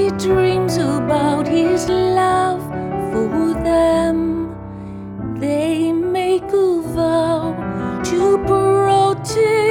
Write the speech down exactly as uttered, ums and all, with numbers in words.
he dreams about his love for them. They make a vow to protect